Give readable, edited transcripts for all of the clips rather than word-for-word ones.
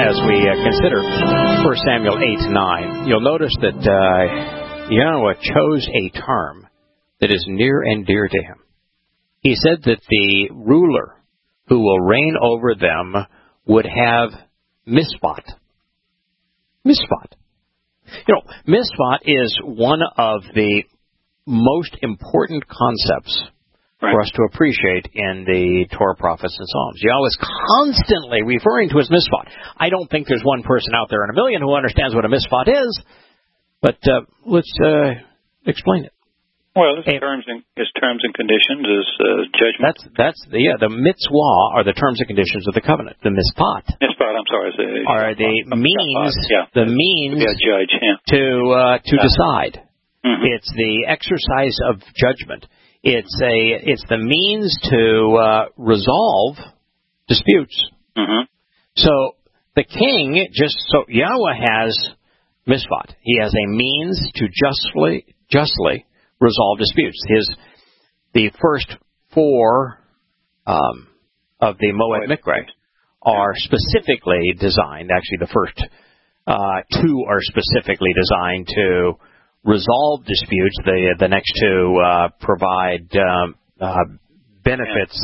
as we consider 1 Samuel 8:9, you'll notice that Yahweh chose a term that is near and dear to him. He said that the ruler who will reign over them would have mishpat. Mishpat. Mishpat is one of the most important concepts for us to appreciate in the Torah, prophets, and Psalms. Yahweh is constantly referring to his mishpat. I don't think there's one person out there in a million who understands what a mishpat is, but let's explain it. Well, his terms and conditions, his judgment. The mitzvah are the terms and conditions of the covenant. The mishpat. Mishpat, I'm sorry. Are the means judge, to decide. Mm-hmm. It's the exercise of judgment. It's the means to resolve disputes. Mm-hmm. So the king Yahweh has mishpat. He has a means to justly resolve disputes. The first four of the Moed Mikra are specifically designed. Actually, the first two are specifically designed to resolve disputes. The next two provide benefits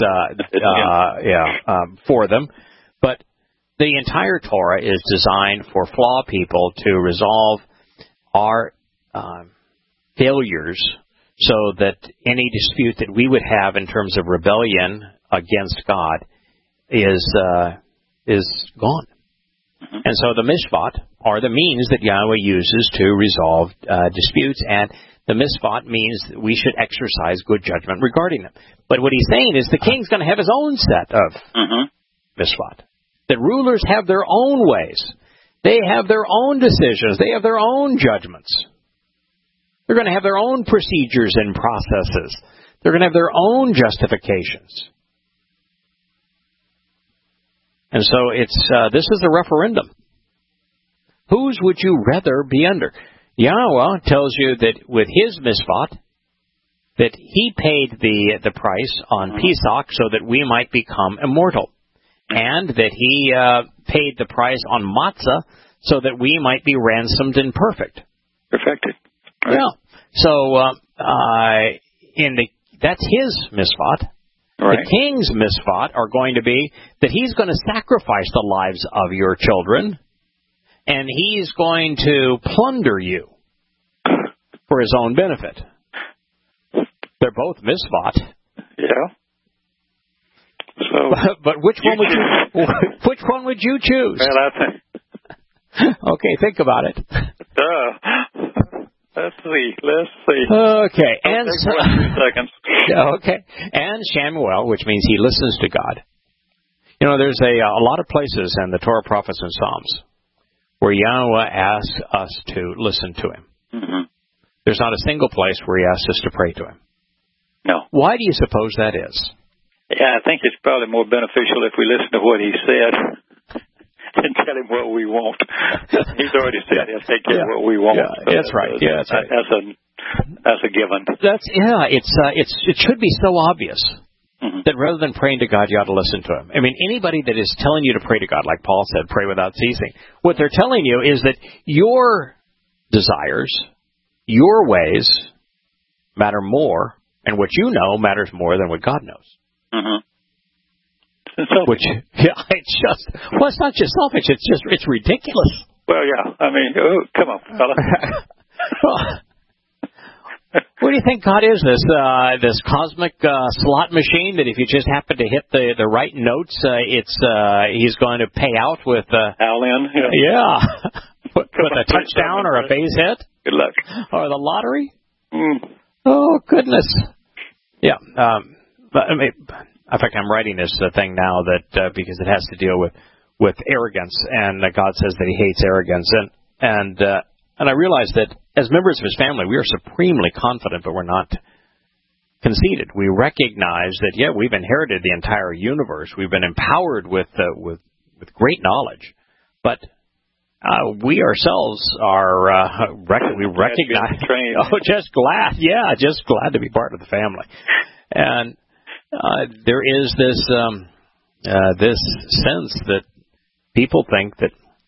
for them. But the entire Torah is designed for flawed people to resolve our failures, so that any dispute that we would have in terms of rebellion against God is gone. Mm-hmm. And so the mishpat are the means that Yahweh uses to resolve disputes, and the mishpat means that we should exercise good judgment regarding them. But what he's saying is the king's going to have his own set of mishpat. That rulers have their own ways. They have their own decisions. They have their own judgments. They're going to have their own procedures and processes. They're going to have their own justifications. And so this is a referendum. Whose would you rather be under? Yahweh tells you that with his mishpat, that he paid the price on Pesach so that we might become immortal. And that he paid the price on matzah so that we might be ransomed and perfect. Perfected. Right. Yeah. So that's his mishpat. Right. The king's mishpat are going to be that he's going to sacrifice the lives of your children, and he's going to plunder you for his own benefit. They're both mishpat. Yeah. So, but which one would you choose? Well, I think. Okay, think about it. Let's see. Okay, and seconds. Okay, and Shamuel, which means he listens to God. There's a lot of places in the Torah, prophets, and Psalms where Yahweh asks us to listen to him. Mm-hmm. There's not a single place where he asks us to pray to him. No. Why do you suppose that is? Yeah, I think it's probably more beneficial if we listen to what he said and tell him what we want. He's already said he'll take care of what we want. Yeah, that's right. Yeah, that's right. That's a given. It should be so obvious that rather than praying to God, you ought to listen to him. I mean, anybody that is telling you to pray to God, like Paul said, pray without ceasing, what they're telling you is that your desires, your ways matter more, and what you know matters more than what God knows. Mm-hmm. It's not just selfish. It's ridiculous. Well, yeah. I mean, come on, fella. What do you think God is? This cosmic slot machine that if you just happen to hit the right notes, he's going to pay out with Allen. Yeah. With a touchdown or a base hit. Good luck. Or the lottery. Oh goodness. Yeah. In fact, I'm writing this thing now that because it has to deal with arrogance, and God says that he hates arrogance, and I realize that as members of his family, we are supremely confident, but we're not conceited. We recognize that we've inherited the entire universe. We've been empowered with great knowledge, but we ourselves are we recognize. Just glad to be part of the family, and. There is this sense that people think that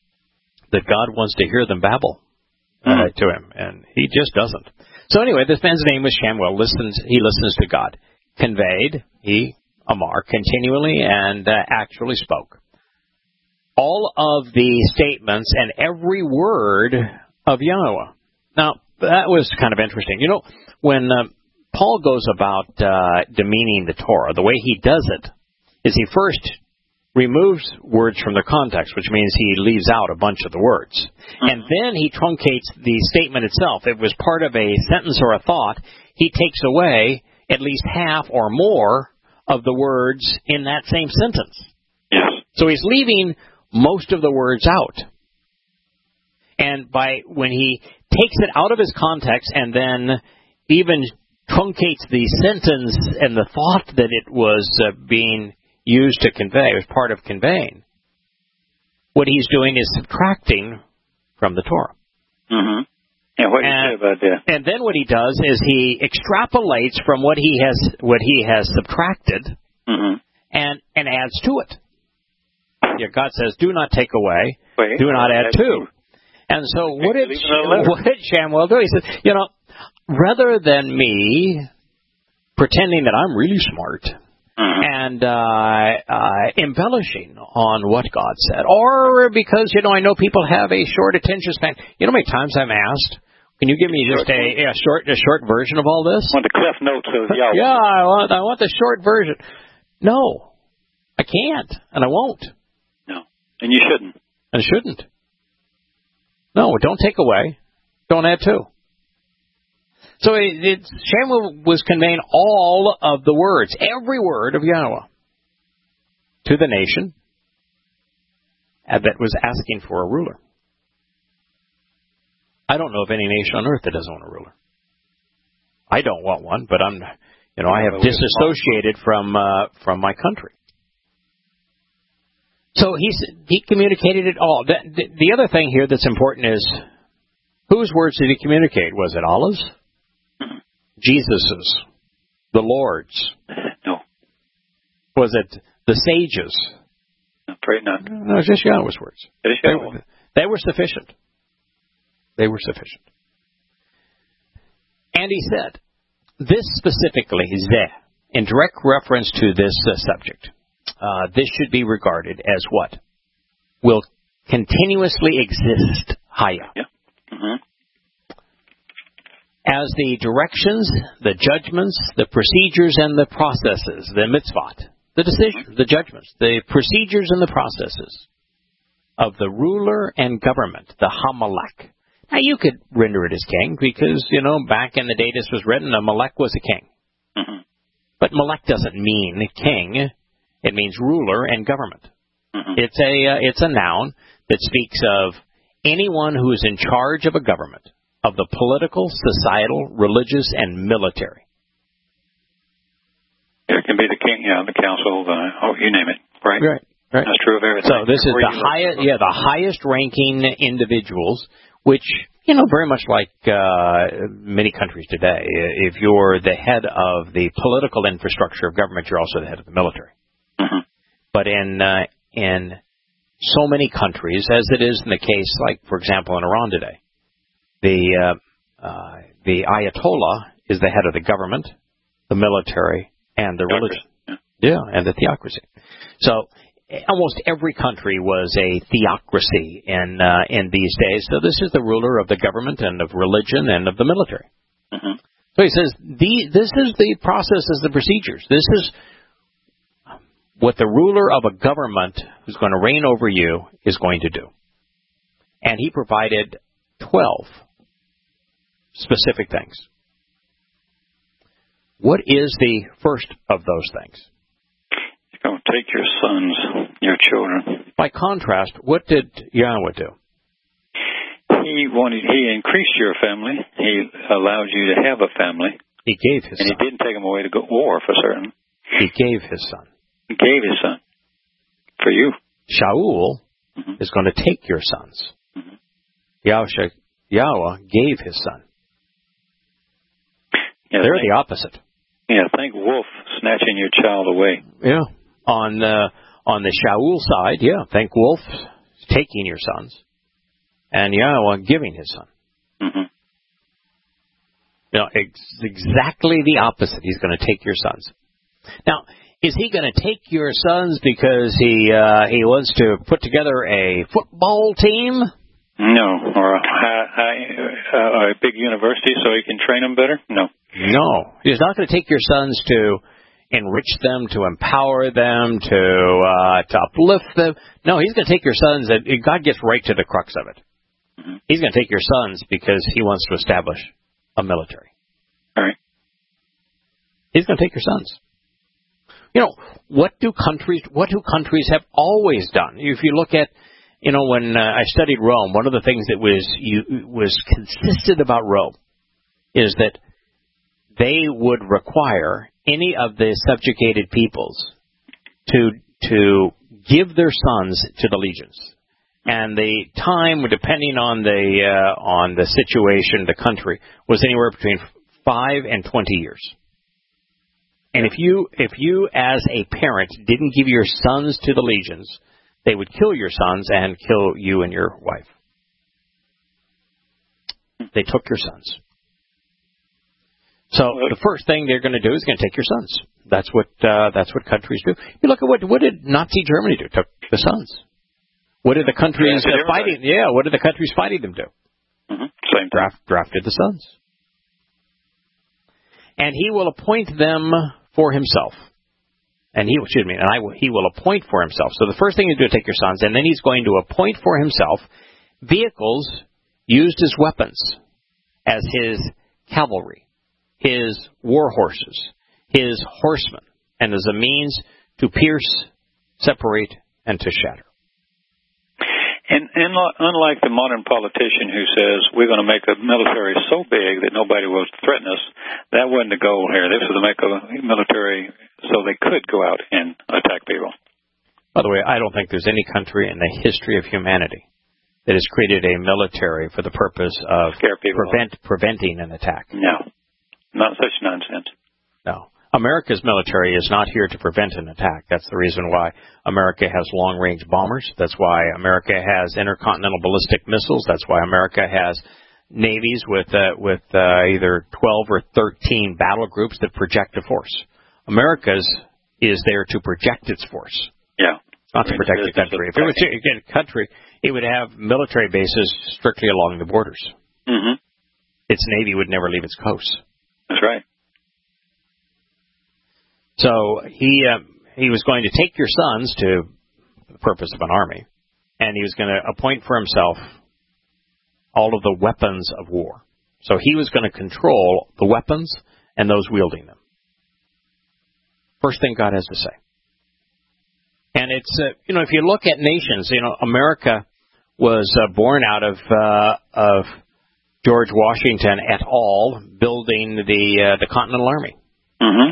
that God wants to hear them babble to him, and he just doesn't. So anyway, this man's name was Shamuel. He listens to God. Conveyed, Amar, continually and actually spoke. All of the statements and every word of Yahweh. Now, that was kind of interesting. You know, when Paul goes about demeaning the Torah, the way he does it is he first removes words from their context, which means he leaves out a bunch of the words. And then he truncates the statement itself. It was part of a sentence or a thought. He takes away at least half or more of the words in that same sentence. Yes. So he's leaving most of the words out. And when he takes it out of his context and then even truncates the sentence and the thought that it was being used to convey, as part of conveying, what he's doing is subtracting from the Torah. Mm-hmm. And what do you say about that? And then what he does is he extrapolates from what he has subtracted and adds to it. Yeah, God says, "Do not take away, do not add to." And so what did Shamuel do? He said, you know, rather than me pretending that I'm really smart and embellishing on what God said, or because, you know, I know people have a short attention span. You know how many times I'm asked, can you give me just a short version of all this? I want the Cliff Notes of Yahweh. Yeah, I want the short version. No, I can't, and I won't. No, and you shouldn't. And shouldn't. No, don't take away. Don't add to. So Shamuel was conveying all of the words, every word of Yahweh, to the nation that was asking for a ruler. I don't know of any nation on earth that doesn't want a ruler. I don't want one, but I have disassociated from my country. So he communicated it all. The other thing here that's important is, whose words did he communicate? Was it Allah's? Jesus's? The Lord's? No. Was it the sages? I'm afraid not. No, it's just Yahweh's words. It is Yahweh. They were sufficient. They were sufficient. And he said, this specifically, Zeh, in direct reference to this subject, this should be regarded as what? Will continuously exist, Haya. Yeah. Mm-hmm. As the directions, the judgments, the procedures, and the processes, the mitzvot, the decisions, the judgments, the procedures and the processes of the ruler and government, the Hamalek. Now, you could render it as king because, you know, back in the day this was written, a Melech was a king. Mm-hmm. But Melech doesn't mean king. It means ruler and government. Mm-hmm. It's a noun that speaks of anyone who is in charge of a government, of the political, societal, religious, and military. It can be the king, the council, you name it, right? Right. That's true of everything. So this is the highest ranking individuals, which, you know, very much like many countries today, if you're the head of the political infrastructure of government, you're also the head of the military. Mm-hmm. But in so many countries, as it is in the case, like, for example, in Iran today, the Ayatollah is the head of the government, the military, and the religion. Yeah, and the theocracy. So almost every country was a theocracy in these days. So this is the ruler of the government and of religion and of the military. Mm-hmm. So he says, this is the processes, the procedures. This is what the ruler of a government who's going to reign over you is going to do. And he provided 12 specific things. What is the first of those things? He's going to take your sons, your children. By contrast, what did Yahweh do? He increased your family. He allowed you to have a family. He gave his son. And he didn't take them away to go to war for certain. He gave his son. He gave his son for you. Shaul is going to take your sons. Mm-hmm. Yahweh gave his son. Yeah, they're the opposite. Yeah, think wolf snatching your child away. Yeah, on the Shaul side, yeah, think wolf taking your sons. and Yahweh giving his son. Mm-hmm. You know, exactly the opposite. He's going to take your sons. Now, is he going to take your sons because he wants to put together a football team? No, or a big university so he can train them better? No. No. He's not going to take your sons to enrich them, to empower them, to uplift them. No, he's going to take your sons, and God gets right to the crux of it. Mm-hmm. He's going to take your sons because he wants to establish a military. All right. He's going to take your sons. You know, what do countries have always done? If you look at, you know, when I studied Rome, one of the things that was consistent about Rome is that they would require any of the subjugated peoples to give their sons to the legions. And the time, depending on the situation, the country, was anywhere between 5 and 20 years. And if you as a parent didn't give your sons to the legions, they would kill your sons and kill you and your wife. They took your sons. So the first thing they're going to do is going to take your sons. That's what countries do. You look at what did Nazi Germany do? Took the sons. What did the countries fighting? Yeah, what did the countries fighting them do? Mm-hmm. Same thing. Drafted the sons. And he will appoint them for himself. And he will appoint for himself. So the first thing he's going to take your sons, and then he's going to appoint for himself vehicles used as weapons, as his cavalry, his war horses, his horsemen, and as a means to pierce, separate, and to shatter. And unlike the modern politician who says we're going to make a military so big that nobody will threaten us, that wasn't the goal here. This was to make a military so they could go out and attack people. By the way, I don't think there's any country in the history of humanity that has created a military for the purpose of preventing an attack. No, not such nonsense. No. America's military is not here to prevent an attack. That's the reason why America has long-range bombers. That's why America has intercontinental ballistic missiles. That's why America has navies with either 12 or 13 battle groups that project a force. America's is there to project its force. Yeah. Not to protect the country. If it was a country, it would have military bases strictly along the borders. Mm-hmm. Its navy would never leave its coast. That's right. So he was going to take your sons to the purpose of an army, and he was going to appoint for himself all of the weapons of war. So he was going to control the weapons and those wielding them. First thing God has to say. And it's, if you look at nations, America was born out of George Washington et al. Building the Continental Army. Mm-hmm.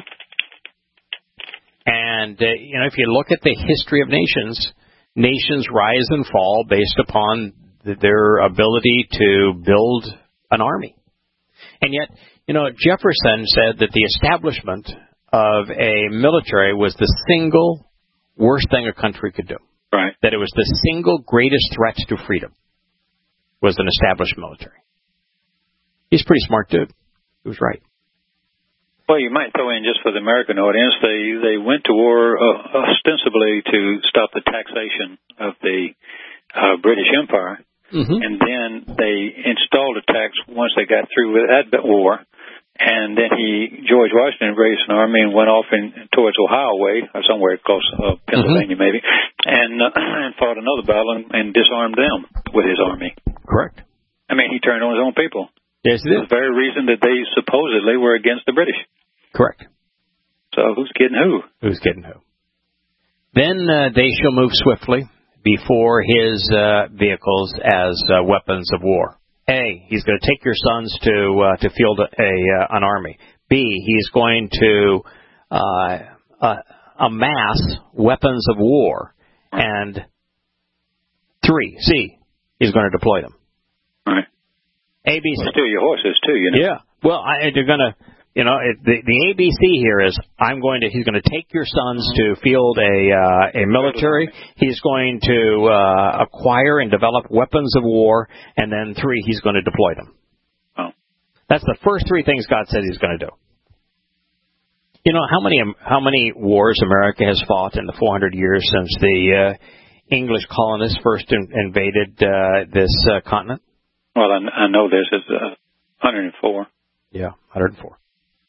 And, if you look at the history of nations, nations rise and fall based upon their ability to build an army. And yet, Jefferson said that the establishment of a military was the single worst thing a country could do. Right. That it was the single greatest threat to freedom was an established military. He's a pretty smart dude. He was right. Well, you might throw in, just for the American audience, they went to war ostensibly to stop the taxation of the British Empire, mm-hmm. and then they installed a tax once they got through with that war, and then George Washington raised an army and went off towards Ohio way, or somewhere close Pennsylvania mm-hmm. maybe, and fought another battle and disarmed them with his army. Correct. I mean, he turned on his own people. Yes, it is. The very reason that they supposedly were against the British. Correct. So who's kidding who? Who's kidding who? Then they shall move swiftly before his vehicles as weapons of war. A, he's going to take your sons to field an army. B, he's going to amass weapons of war. And 3, C, he's going to deploy them. All right. A, B, C. Well, steal your horses too, Yeah. Well, they're going to the ABC here is he's going to take your sons to field a military. He's going to acquire and develop weapons of war, and then 3, he's going to deploy them. Oh. That's the first 3 things God says he's going to do. You know how many wars America has fought in the 400 years since the English colonists first invaded this continent? Well, I know this is 104. Yeah, 104.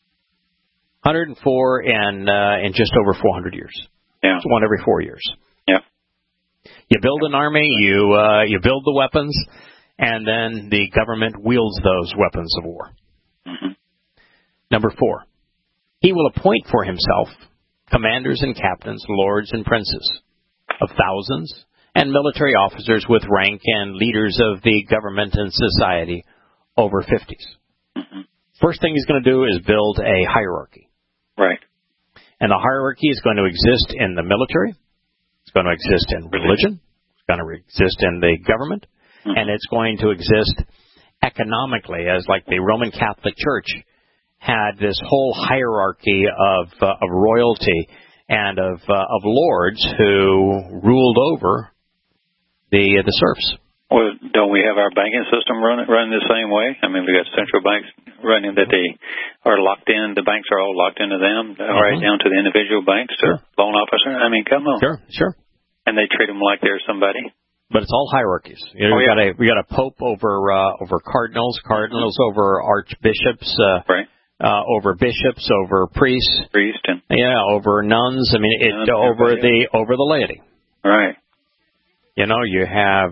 104 in just over 400 years. Yeah. It's one every 4 years. Yeah. You build an army, you build the weapons, and then the government wields those weapons of war. Mm-hmm. Number 4, he will appoint for himself commanders and captains, lords and princes of thousands, and military officers with rank and leaders of the government and society over 50s. Mm-hmm. First thing he's going to do is build a hierarchy. Right. And the hierarchy is going to exist in the military. It's going to exist in religion. It's going to exist in the government. Mm-hmm. And it's going to exist economically, as like the Roman Catholic Church had this whole hierarchy of royalty and of lords who ruled over the serfs. Well, don't we have our banking system running the same way? I mean, we got central banks running that they are locked in. The banks are all locked into them, right down to the individual banks, to loan officer. I mean, come on. Sure. And they treat them like they're somebody. But it's all hierarchies. We got a pope over cardinals over archbishops, right. Over bishops, over priests, and over nuns. I mean, over the laity. Right. You have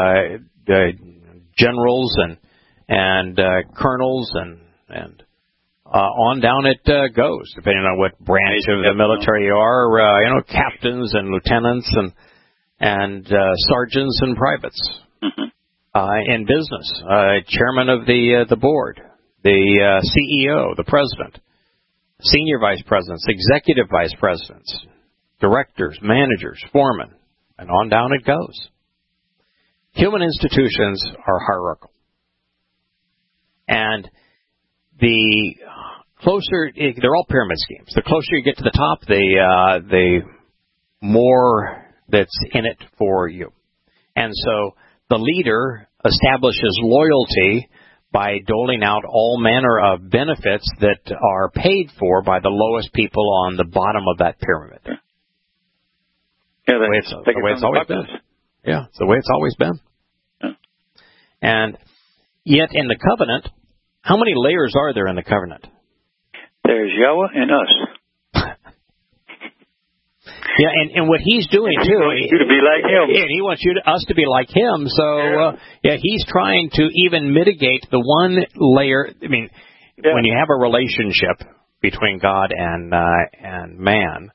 generals and colonels and on down it goes, depending on what branch of the military you are. Captains and lieutenants and sergeants and privates. Mm-hmm. In business, chairman of the board, the CEO, the president, senior vice presidents, executive vice presidents, directors, managers, foremen. And on down it goes. Human institutions are hierarchical. And the closer, they're all pyramid schemes. The closer you get to the top, the more that's in it for you. And so the leader establishes loyalty by doling out all manner of benefits that are paid for by the lowest people on the bottom of that pyramid. Yeah, the way it's always been. Yeah, it's the way it's always been. Yeah. And yet in the covenant, how many layers are there in the covenant? There's Yahweh and us. Yeah, and what he's doing too, he wants you to be like him. And he wants us to be like him. So he's trying to even mitigate the one layer. I mean, when you have a relationship between God and man,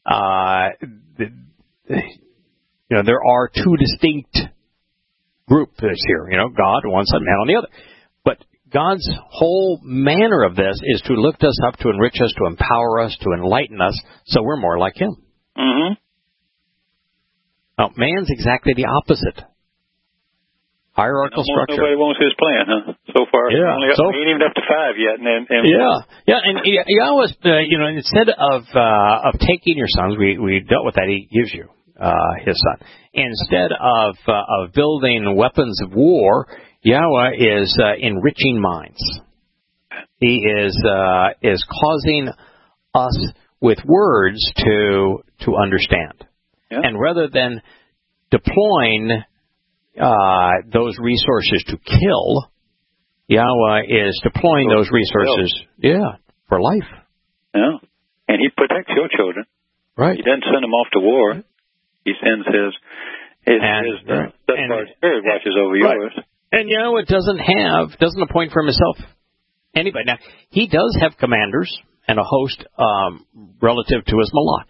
there are 2 distinct groups here. God on one side, man on the other. But God's whole manner of this is to lift us up, to enrich us, to empower us, to enlighten us, so we're more like Him. Mm-hmm. Now, man's exactly the opposite. Hierarchical structure. Nobody wants his plan, huh? So far, we ain't even up to 5 yet. And Yahweh, instead of taking your sons, we dealt with that. He gives you his son. Instead of building weapons of war, Yahweh is enriching minds. He is causing us with words to understand, and rather than deploying those resources to kill, Yahweh is deploying those resources, for life. Yeah, and He protects your children. Right. He doesn't send them off to war. He sends His Spirit watches over yours. And Yahweh doesn't appoint for Himself anybody. Now, He does have commanders and a host relative to His Malach.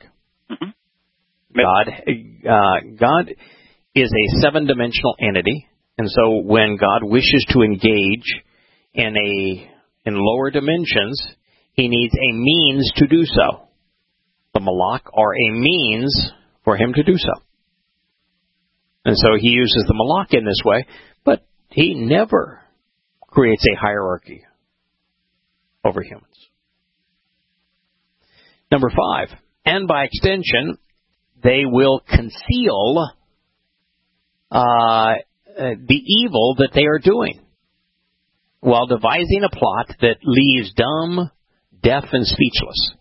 Mm-hmm. God is a 7-dimensional entity, and so when God wishes to engage in lower dimensions, He needs a means to do so. The Malach are a means for Him to do so. And so He uses the Malach in this way, but He never creates a hierarchy over humans. Number 5, and by extension, they will conceal the evil that they are doing, while devising a plot that leaves dumb, deaf, and speechless.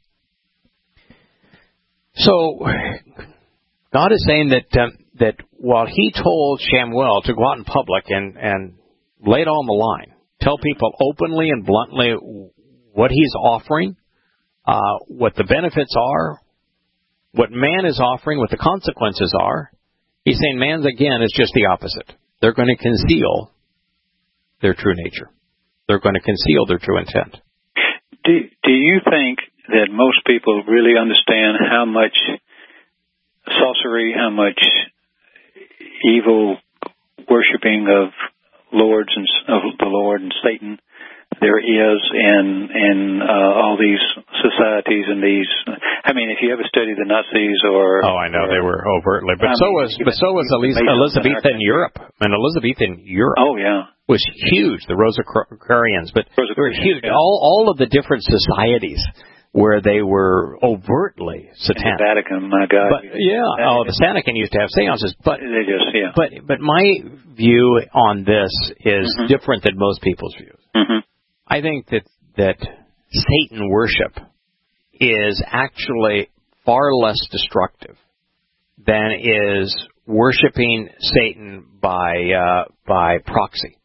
So, God is saying that while He told Shamuel to go out in public and lay it all on the line, tell people openly and bluntly what He's offering, what the benefits are, what man is offering, what the consequences are, He's saying man, again, is just the opposite. They're going to conceal their true nature. They're going to conceal their true intent. Do you think that most people really understand how much sorcery, how much evil worshiping of lords and of the Lord and Satan there is in all these societies and these? I mean, if you ever study the Nazis or I know they were overtly, but so was Elizabethan Europe. And Elizabethan Europe. Oh yeah. Was huge, the Rosicrucians, but they were huge. Yeah. All of the different societies where they were overtly satanic. The Vatican, my God. But, the Vatican used to have seances, but they just, But my view on this is different than most people's views. Mm-hmm. I think that Satan worship is actually far less destructive than is worshiping Satan by proxy.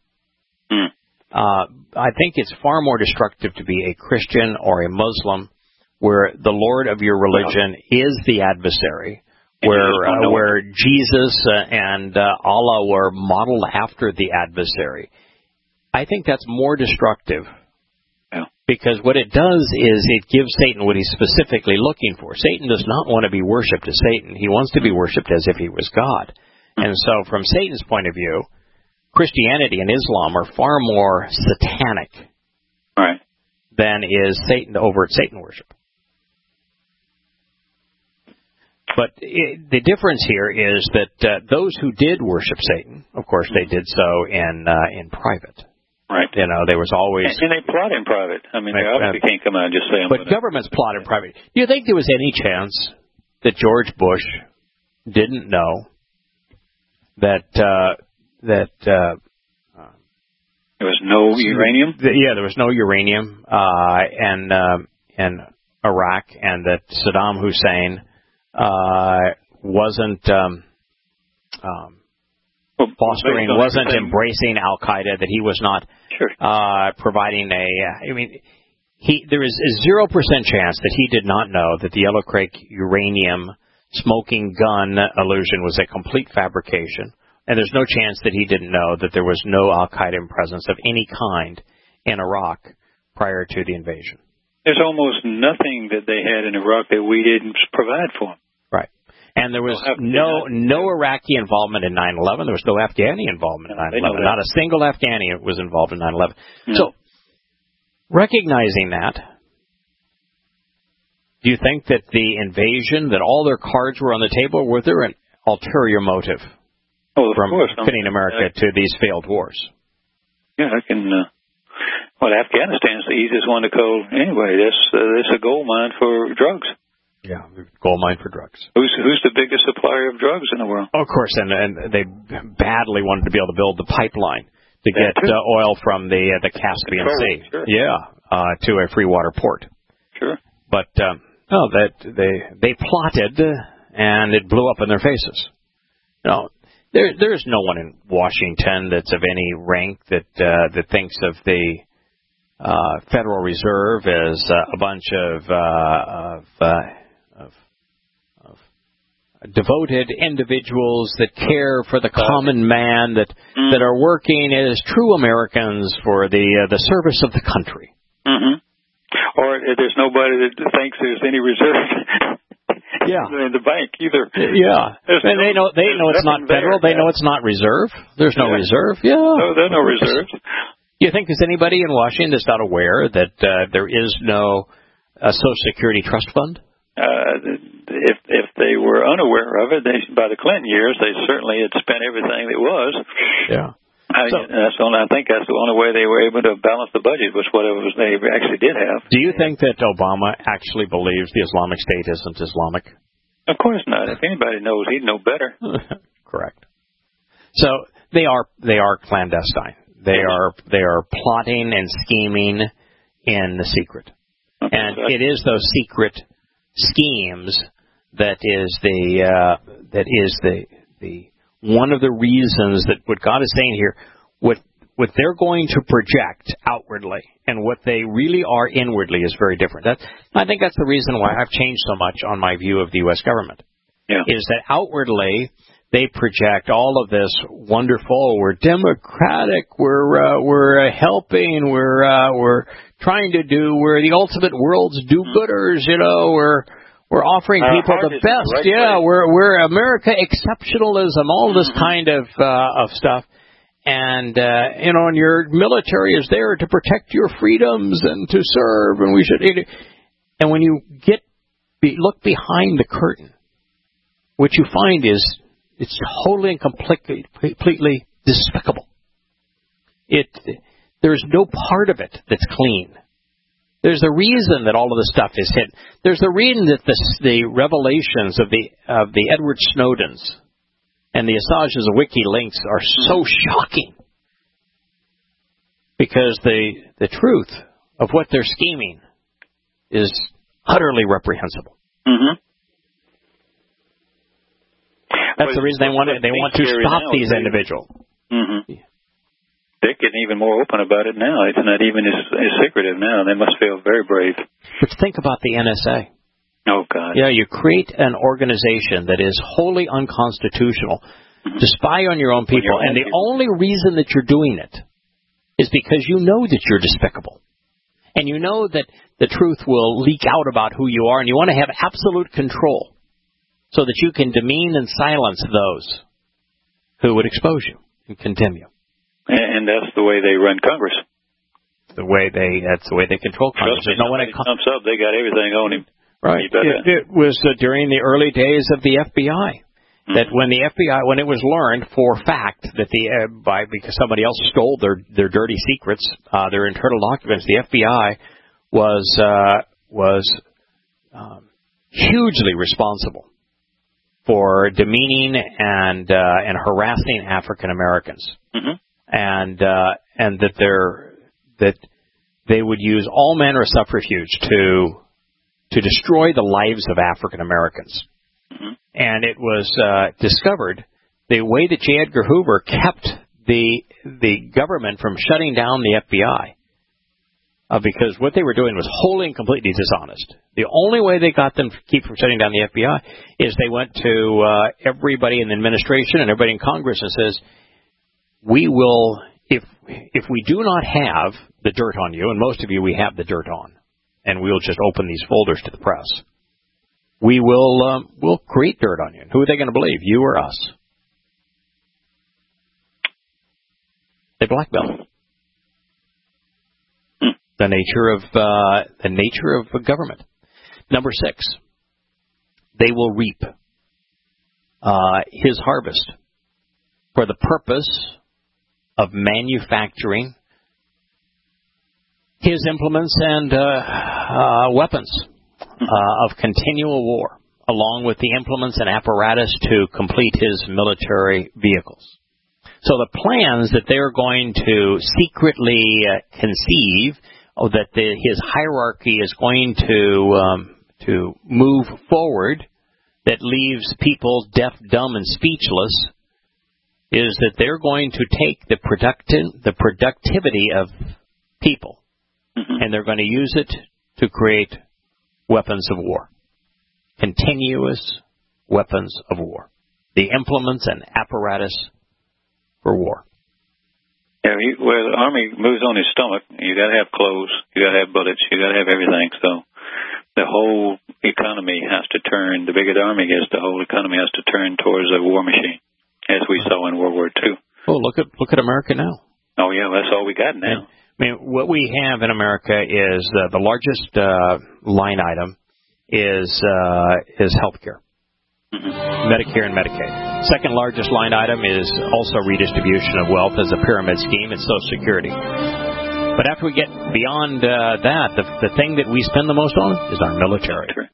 I think it's far more destructive to be a Christian or a Muslim where the Lord of your religion is the adversary, where Jesus and Allah were modeled after the adversary. I think that's more destructive because what it does is it gives Satan what he's specifically looking for. Satan does not want to be worshipped as Satan. He wants to be worshipped as if he was God. And so from Satan's point of view, Christianity and Islam are far more satanic than is overt Satan worship. But the difference here is that those who did worship Satan, of course, they did so in private. Right. You know, there was always... And they plot in private. I mean, they obviously can't come out and just say... But governments plot in private. Do you think there was any chance that George Bush didn't know that there was no uranium? There was no uranium in Iraq, and that Saddam Hussein wasn't fostering, wasn't embracing Al Qaeda, that he was not providing there is 0% chance that he did not know that the Yellow Creek uranium smoking gun illusion was a complete fabrication. And there's no chance that he didn't know that there was no Al Qaeda presence of any kind in Iraq prior to the invasion. There's almost nothing that they had in Iraq that we didn't provide for them. Right. And there was no Iraqi involvement in 9/11. There was no Afghani involvement in 9/11. Not a single Afghani was involved in 9/11. No. So, recognizing that, do you think that the invasion, that all their cards were on the table, were there an ulterior motive from pinning America to these failed wars? Yeah, I can... Afghanistan's the easiest one to call anyway. It's a gold mine for drugs. Yeah, gold mine for drugs. Who's the biggest supplier of drugs in the world? Of course, and they badly wanted to be able to build the pipeline to get oil from the Caspian Sea. Sure. To a free water port. Sure. But they plotted, and it blew up in their faces. There's no one in Washington that's of any rank that thinks of the Federal Reserve as a bunch of devoted individuals that care for the common man, that are working as true Americans for the service of the country. Mm-hmm. Or there's nobody that thinks there's any reserve in the bank either. Yeah. And they know it's not federal. They know it's not reserve. There's no reserve. Yeah. No, there's no reserves. You think there's anybody in Washington that's not aware that there is no Social Security trust fund? If they were unaware of it, by the Clinton years, they certainly had spent everything that was. Yeah. I think that's the only way they were able to balance the budget was whatever they actually did have. Do you think that Obama actually believes the Islamic State isn't Islamic? Of course not. If anybody knows, he'd know better. Correct. So they are clandestine. They are plotting and scheming in the secret, and it is those secret schemes that is the one of the reasons that what God is saying here, what they're going to project outwardly and what they really are inwardly is very different. I think that's the reason why I've changed so much on my view of the U.S. government. Yeah. Is that outwardly they project all of this wonderful, we're democratic, we're helping, we're trying to do, we're the ultimate world's do-gooders, we're offering people the best. Right, yeah, we're America exceptionalism, all this kind of stuff. And and your military is there to protect your freedoms and to serve, and we should. And when you look behind the curtain, what you find is it's totally and completely despicable. There's no part of it that's clean. There's a reason that all of this stuff is hidden. There's a reason that the revelations of the Edward Snowdens and the Assanges of WikiLeaks are so shocking. Because the truth of what they're scheming is utterly reprehensible. Mm-hmm. That's the reason they want to stop these individuals. Mm-hmm. They're getting even more open about it now. It's not even as secretive now. They must feel very brave. But think about the NSA. Oh, God. Yeah, you create an organization that is wholly unconstitutional to spy on your own people, and the only reason that you're doing it is because you know that you're despicable. And you know that the truth will leak out about who you are, and you want to have absolute control so that you can demean and silence those who would expose you and condemn you. And that's the way they run Congress. That's the way they control Congress. There's no one that comes up, they got everything on him. Right. It was during the early days of the FBI that when it was learned for fact that because somebody else stole their dirty secrets, their internal documents, the FBI was hugely responsible for demeaning and harassing African Americans. Mm-hmm. And that they would use all manner of subterfuge to destroy the lives of African Americans. Mm-hmm. And it was discovered the way that J. Edgar Hoover kept the government from shutting down the FBI, because what they were doing was wholly and completely dishonest. The only way they got them to keep from shutting down the FBI is they went to everybody in the administration and everybody in Congress and says, we will, if we do not have the dirt on you, and most of you we have the dirt on, and we'll just open these folders to the press, we'll create dirt on you. Who are they going to believe, you or us? They blackmail the nature of government. Number 6, they will reap his harvest for the purpose of manufacturing his implements and weapons of continual war, along with the implements and apparatus to complete his military vehicles. So the plans that they're going to secretly conceive, that his hierarchy is going to move forward, that leaves people deaf, dumb, and speechless, is that they're going to take the productivity of people, and they're going to use it to create weapons of war, continuous weapons of war, the implements and apparatus for war. Yeah, the Army moves on his stomach. You got to have clothes, you got to have bullets, you got to have everything. So the whole economy has to turn. The bigger the Army gets, the whole economy has to turn towards a war machine, as we saw in World War II. Well, look at America now. Oh yeah, that's all we got now. I mean, what we have in America is the largest line item is healthcare. Medicare and Medicaid. Second largest line item is also redistribution of wealth as a pyramid scheme and Social Security. But after we get beyond that, the thing that we spend the most on is our military.